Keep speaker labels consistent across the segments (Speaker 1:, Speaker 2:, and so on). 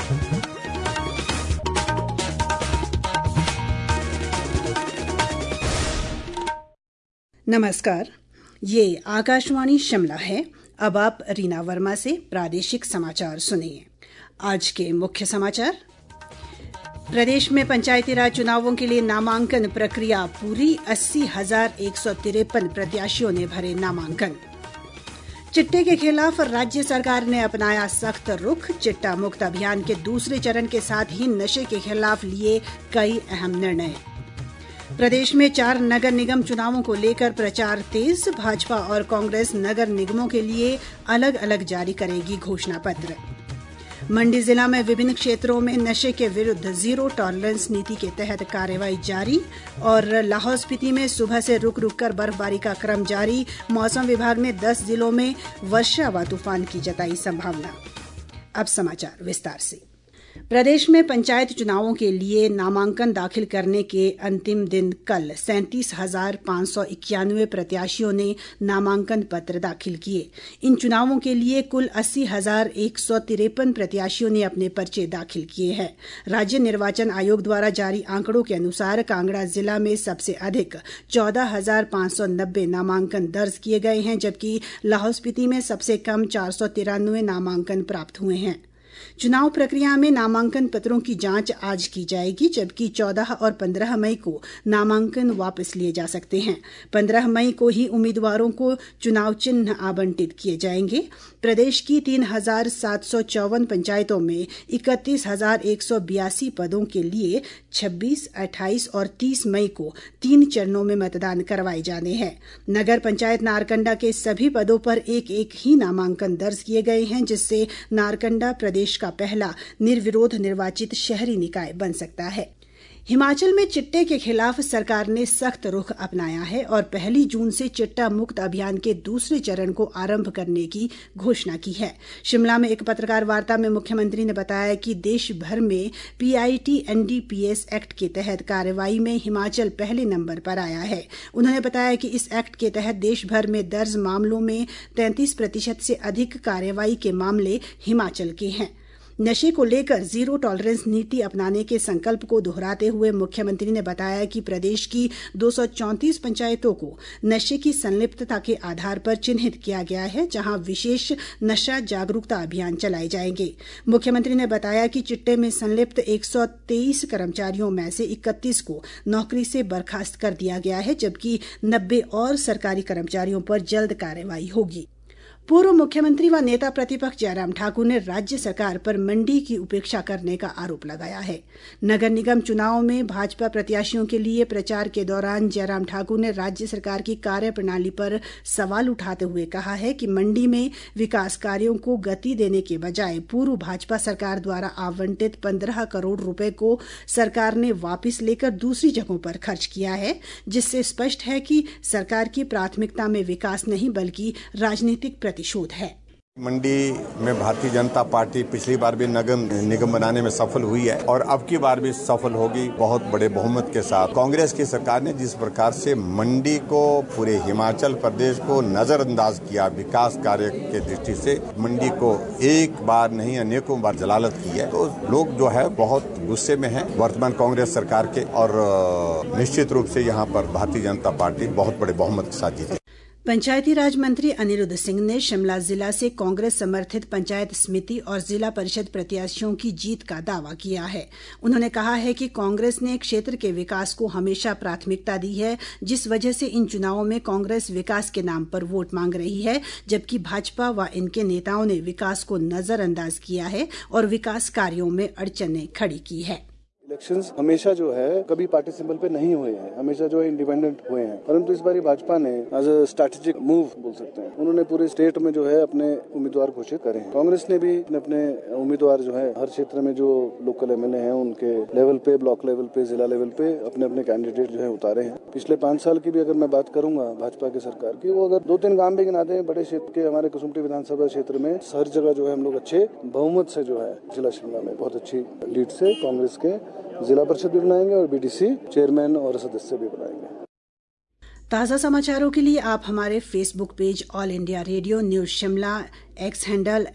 Speaker 1: नमस्कार, ये आकाशवाणी शिमला है। अब आप रीना वर्मा से प्रादेशिक समाचार सुनिए। आज के मुख्य समाचार। प्रदेश में पंचायती राज चुनावों के लिए नामांकन प्रक्रिया पूरी। 80,153 प्रत्याशियों ने भरे नामांकन। चिट्टे के खिलाफ राज्य सरकार ने अपनाया सख्त रुख। चिट्टा मुक्त अभियान के दूसरे चरण के साथ ही नशे के खिलाफ लिए कई अहम निर्णय। प्रदेश में 4 नगर निगम चुनावों को लेकर प्रचार तेज। भाजपा और कांग्रेस नगर निगमों के लिए अलग अलग जारी करेगी घोषणा पत्र। मंडी जिला में विभिन्न क्षेत्रों में नशे के विरुद्ध जीरो टॉलरेंस नीति के तहत कार्रवाई जारी। और लाहौल स्पीति में सुबह से रुक रुक कर बर्फबारी का क्रम जारी। मौसम विभाग ने 10 जिलों में वर्षा व तूफान की जताई संभावना। अब समाचार विस्तार से। प्रदेश में पंचायत चुनावों के लिए नामांकन दाखिल करने के अंतिम दिन कल 37,591 प्रत्याशियों ने नामांकन पत्र दाखिल किए। इन चुनावों के लिए कुल 80,153 प्रत्याशियों ने अपने पर्चे दाखिल किए हैं। राज्य निर्वाचन आयोग द्वारा जारी आंकड़ों के अनुसार कांगड़ा जिला में सबसे अधिक 14,590 नामांकन दर्ज किए गए हैं, जबकि लाहौल स्पीति में सबसे कम 493 नामांकन प्राप्त हुए हैं। चुनाव प्रक्रिया में नामांकन पत्रों की जांच आज की जाएगी, जबकि 14 और 15 मई को नामांकन वापस लिए जा सकते हैं। 15 मई को ही उम्मीदवारों को चुनाव चिन्ह आवंटित किए जाएंगे। प्रदेश की 3,754 पंचायतों में 31,182 पदों के लिए 26, 28 और 30 मई को 3 चरणों में मतदान करवाए जाने हैं। नगर पंचायत नारकंडा के सभी पदों पर एक एक ही नामांकन दर्ज किए गए हैं, जिससे नारकंडा प्रदेश का पहला निर्विरोध निर्वाचित शहरी निकाय बन सकता है। हिमाचल में चिट्टे के खिलाफ सरकार ने सख्त रुख अपनाया है और 1 जून से चिट्टा मुक्त अभियान के दूसरे चरण को आरंभ करने की घोषणा की है। शिमला में एक पत्रकार वार्ता में मुख्यमंत्री ने बताया कि देश भर में PIT NDPS एक्ट के तहत कार्रवाई में हिमाचल पहले नंबर पर आया है। उन्होंने बताया कि इस एक्ट के तहत देश भर में दर्ज मामलों में 33% से अधिक कार्रवाई के मामले हिमाचल के हैं। नशे को लेकर जीरो टॉलरेंस नीति अपनाने के संकल्प को दोहराते हुए मुख्यमंत्री ने बताया कि प्रदेश की 234 पंचायतों को नशे की संलिप्तता के आधार पर चिन्हित किया गया है, जहां विशेष नशा जागरूकता अभियान चलाए जाएंगे। मुख्यमंत्री ने बताया कि चिट्टे में संलिप्त 123 कर्मचारियों में से 31 को नौकरी से बर्खास्त कर दिया गया है, जबकि 90 और सरकारी कर्मचारियों पर जल्द कार्रवाई होगी। पूर्व मुख्यमंत्री व नेता प्रतिपक्ष जयराम ठाकुर ने राज्य सरकार पर मंडी की उपेक्षा करने का आरोप लगाया है। नगर निगम चुनाव में भाजपा प्रत्याशियों के लिए प्रचार के दौरान जयराम ठाकुर ने राज्य सरकार की कार्यप्रणाली पर सवाल उठाते हुए कहा है कि मंडी में विकास कार्यों को गति देने के बजाय पूर्व भाजपा सरकार द्वारा आवंटित 15 करोड़ रुपए को सरकार ने वापस लेकर दूसरी जगहों पर खर्च किया है, जिससे स्पष्ट है कि सरकार की प्राथमिकता में विकास नहीं बल्कि राजनीतिक प्रतिशोध है।
Speaker 2: मंडी में भारतीय जनता पार्टी पिछली बार भी निगम बनाने में सफल हुई है और अब की बार भी सफल होगी बहुत बड़े बहुमत के साथ। कांग्रेस की सरकार ने जिस प्रकार से मंडी को, पूरे हिमाचल प्रदेश को नजरअंदाज किया विकास कार्य के दृष्टि से, मंडी को एक बार नहीं अनेकों बार जलालत की है, तो लोग जो है बहुत गुस्से में है वर्तमान कांग्रेस सरकार के। और निश्चित रूप से यहाँ पर भारतीय जनता पार्टी बहुत बड़े बहुमत के साथ जीती।
Speaker 1: पंचायती राज मंत्री अनिरुद्ध सिंह ने शिमला जिला से कांग्रेस समर्थित पंचायत समिति और जिला परिषद प्रत्याशियों की जीत का दावा किया है। उन्होंने कहा है कि कांग्रेस ने क्षेत्र के विकास को हमेशा प्राथमिकता दी है, जिस वजह से इन चुनावों में कांग्रेस विकास के नाम पर वोट मांग रही है, जबकि भाजपा व इनके नेताओं ने विकास को नजरअंदाज किया है और विकास कार्यों में अड़चनें खड़ी की है।
Speaker 3: इलेक्शंस हमेशा जो है कभी पार्टी सिंबल पे नहीं हुए हैं, हमेशा जो है इंडिपेंडेंट हुए हैं, परंतु इस बार भाजपा ने एज अ स्ट्रैटेजिक मूव बोल सकते हैं, उन्होंने पूरे स्टेट में जो है अपने उम्मीदवार घोषित करे हैं। कांग्रेस ने भी अपने उम्मीदवार जो है हर क्षेत्र में जो लोकल MLA हैं उनके लेवल पे, ब्लॉक लेवल पे, जिला लेवल पे अपने अपने कैंडिडेट जो है उतारे हैं। पिछले 5 साल की भी अगर मैं बात करूंगा भाजपा की सरकार की, वो अगर 2-3 काम भी गिनाते हैं बड़े क्षेत्र के, हमारे कसुम्पटी विधानसभा क्षेत्र में हर जगह जो है हम लोग अच्छे बहुमत से जो है जिला शिमला में बहुत अच्छी लीड से कांग्रेस के जिला परिषद भी बनाएंगे और BDC चेयरमैन और सदस्य भी बनाएंगे।
Speaker 1: ताज़ा समाचारों के लिए आप हमारे Facebook page All India Radio news Shimla, X handle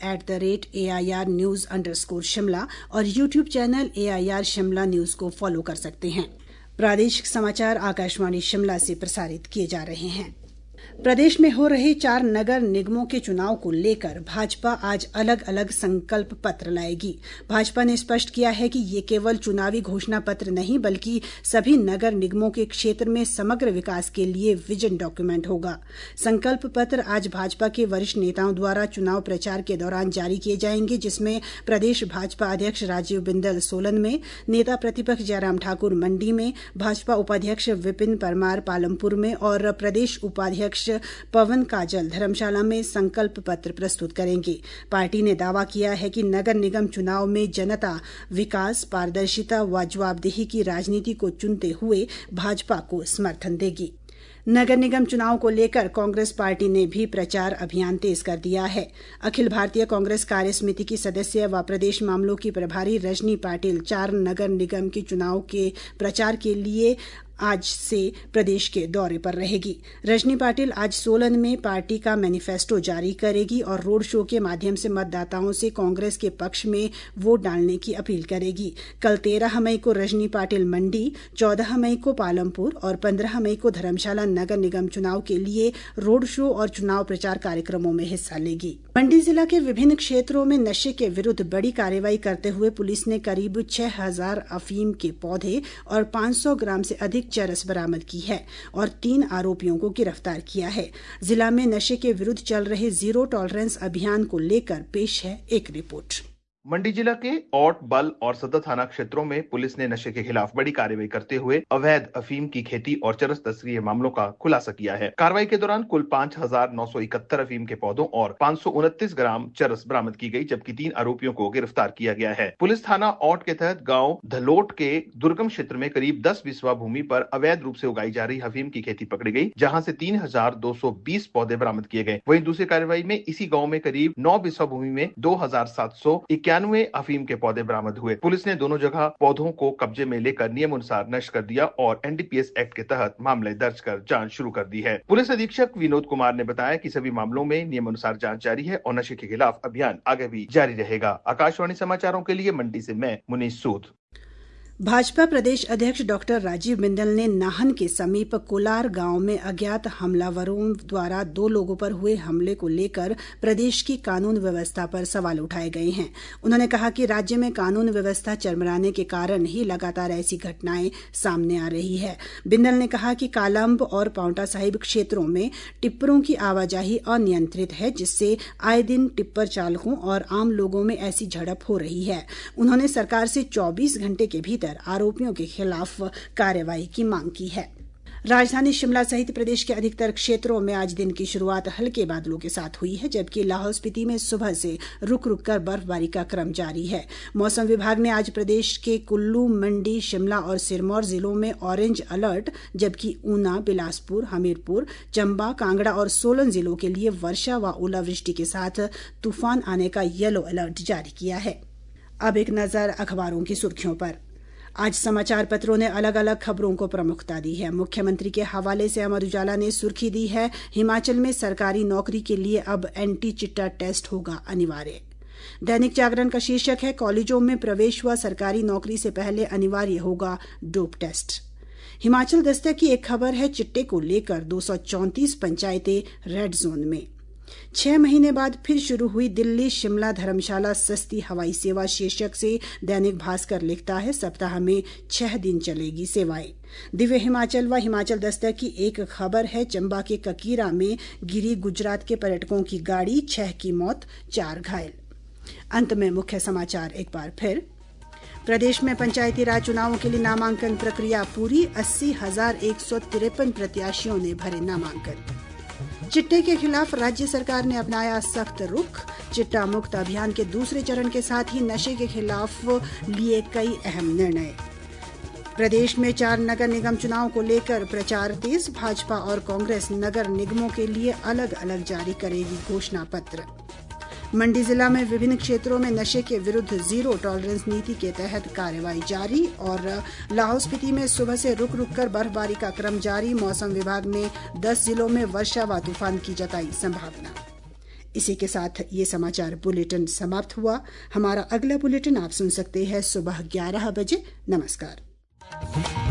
Speaker 1: @AIR News_Shimla और YouTube channel AIR Shimla news को फॉलो कर सकते हैं। प्रादेशिक समाचार आकाशवाणी शिमला से प्रसारित किए जा रहे हैं। प्रदेश में हो रहे 4 नगर निगमों के चुनाव को लेकर भाजपा आज अलग अलग संकल्प पत्र लाएगी। भाजपा ने स्पष्ट किया है कि ये केवल चुनावी घोषणा पत्र नहीं बल्कि सभी नगर निगमों के क्षेत्र में समग्र विकास के लिए विजन डॉक्यूमेंट होगा। संकल्प पत्र आज भाजपा के वरिष्ठ नेताओं द्वारा चुनाव प्रचार के दौरान जारी किए जाएंगे, जिसमें प्रदेश भाजपा अध्यक्ष राजीव बिंदल सोलन में, नेता प्रतिपक्ष जयराम ठाकुर मंडी में, भाजपा उपाध्यक्ष विपिन परमार पालमपुर में और प्रदेश उपाध्यक्ष पवन काजल धर्मशाला में संकल्प पत्र प्रस्तुत करेंगे। पार्टी ने दावा किया है कि नगर निगम चुनाव में जनता विकास, पारदर्शिता व जवाबदेही की राजनीति को चुनते हुए भाजपा को समर्थन देगी। नगर निगम चुनाव को लेकर कांग्रेस पार्टी ने भी प्रचार अभियान तेज कर दिया है। अखिल भारतीय कांग्रेस कार्य समिति की सदस्य व प्रदेश मामलों की प्रभारी रजनी पाटिल 4 नगर निगम के चुनाव के प्रचार के लिए आज से प्रदेश के दौरे पर रहेगी। रजनी पाटिल आज सोलन में पार्टी का मैनिफेस्टो जारी करेगी और रोड शो के माध्यम से मतदाताओं से कांग्रेस के पक्ष में वोट डालने की अपील करेगी। कल 13 मई को रजनी पाटिल मंडी, 14 मई को पालमपुर और 15 मई को धर्मशाला नगर निगम चुनाव के लिए रोड शो और चुनाव प्रचार कार्यक्रमों में हिस्सा लेगी। मंडी जिला के विभिन्न क्षेत्रों में नशे के विरुद्ध बड़ी कार्रवाई करते हुए पुलिस ने करीब 6000 अफीम के पौधे और 500 ग्राम से अधिक चरस बरामद की है और 3 आरोपियों को गिरफ्तार किया है। जिला में नशे के विरुद्ध चल रहे जीरो टॉलरेंस अभियान को लेकर पेश है एक रिपोर्ट।
Speaker 4: मंडी जिला के औट, बल और सदर थाना क्षेत्रों में पुलिस ने नशे के खिलाफ बड़ी कार्रवाई करते हुए अवैध अफीम की खेती और चरस तस्करी मामलों का खुलासा किया है। कार्रवाई के दौरान कुल 5971 अफीम के पौधों और 529 ग्राम चरस बरामद की गई, जबकि 3 आरोपियों को गिरफ्तार किया गया है। पुलिस थाना औट के तहत गाँव धलोट के दुर्गम क्षेत्र में करीब 10 बिस्वा भूमि पर अवैध रूप से उगाई जा रही अफीम की खेती पकड़ी गई, जहाँ से 3220 पौधे बरामद किए गए। वहीं दूसरी कार्रवाई में इसी गाँव में करीब 9 बिस्वा भूमि में 2791 अफीम के पौधे बरामद हुए। पुलिस ने दोनों जगह पौधों को कब्जे में लेकर नियम अनुसार नष्ट कर दिया और NDPS एक्ट के तहत मामले दर्ज कर जांच शुरू कर दी है। पुलिस अधीक्षक विनोद कुमार ने बताया कि सभी मामलों में नियम अनुसार जांच जारी है और नशे के खिलाफ अभियान आगे भी जारी रहेगा। आकाशवाणी समाचारों के लिए मंडी से मैं मुनीश सूद।
Speaker 1: भाजपा प्रदेश अध्यक्ष डॉक्टर राजीव बिंदल ने नाहन के समीप कोलार गांव में अज्ञात हमलावरों द्वारा 2 लोगों पर हुए हमले को लेकर प्रदेश की कानून व्यवस्था पर सवाल उठाए गए हैं। उन्होंने कहा कि राज्य में कानून व्यवस्था चरमराने के कारण ही लगातार ऐसी घटनाएं सामने आ रही है। बिंदल ने कहा कि कालंब और पांवटा साहिब क्षेत्रों में टिप्परों की आवाजाही अनियंत्रित है, जिससे आए दिन टिप्पर चालकों और आम लोगों में ऐसी झड़प हो रही है। उन्होंने सरकार से 24 घंटे के भीतर आरोपियों के खिलाफ कार्रवाई की मांग की है। राजधानी शिमला सहित प्रदेश के अधिकतर क्षेत्रों में आज दिन की शुरुआत हल्के बादलों के साथ हुई है, जबकि लाहौल स्पीति में सुबह से रुक रुक कर बर्फबारी का क्रम जारी है। मौसम विभाग ने आज प्रदेश के कुल्लू, मंडी, शिमला और सिरमौर जिलों में ऑरेंज अलर्ट, जबकि ऊना, बिलासपुर, हमीरपुर, चंबा, कांगड़ा और सोलन जिलों के लिए वर्षा व ओलावृष्टि के साथ तूफान आने का येलो अलर्ट जारी किया है। अब एक नजर अखबारों की सुर्खियों पर। आज समाचार पत्रों ने अलग अलग खबरों को प्रमुखता दी है। मुख्यमंत्री के हवाले से अमर उजाला ने सुर्खी दी है, हिमाचल में सरकारी नौकरी के लिए अब एंटी चिट्टा टेस्ट होगा अनिवार्य। दैनिक जागरण का शीर्षक है, कॉलेजों में प्रवेश व सरकारी नौकरी से पहले अनिवार्य होगा डोप टेस्ट। हिमाचल दस्तक की एक खबर है, चिट्टे को लेकर 234 पंचायतें रेड जोन में। 6 महीने बाद फिर शुरू हुई दिल्ली शिमला धर्मशाला सस्ती हवाई सेवा शीर्षक से दैनिक भास्कर लिखता है, सप्ताह में 6 दिन चलेगी सेवाएं। दिव्य हिमाचल व हिमाचल दस्तक की एक खबर है, चंबा के ककीरा में गिरी गुजरात के पर्यटकों की गाड़ी, 6 की मौत, 4 घायल। अंत में मुख्य समाचार एक बार फिर। प्रदेश में पंचायती राज चुनावों के लिए नामांकन प्रक्रिया पूरी, 80,153 प्रत्याशियों ने भरे नामांकन। चिट्टे के खिलाफ राज्य सरकार ने अपनाया सख्त रुख, चिट्टा मुक्त अभियान के दूसरे चरण के साथ ही नशे के खिलाफ लिए कई अहम निर्णय। प्रदेश में 4 नगर निगम चुनाव को लेकर प्रचार तेज, भाजपा और कांग्रेस नगर निगमों के लिए अलग अलग जारी करेगी घोषणा पत्र। मंडी जिला में विभिन्न क्षेत्रों में नशे के विरुद्ध जीरो टॉलरेंस नीति के तहत कार्रवाई जारी। और लाहौल स्पीति में सुबह से रुक रुक कर बर्फबारी का क्रम जारी। मौसम विभाग ने 10 जिलों में वर्षा व तूफान की जताई संभावना। इसी के साथ ये समाचार बुलेटिन समाप्त हुआ। हमारा अगला बुलेटिन आप सुन सकते हैं सुबह 11 बजे। नमस्कार।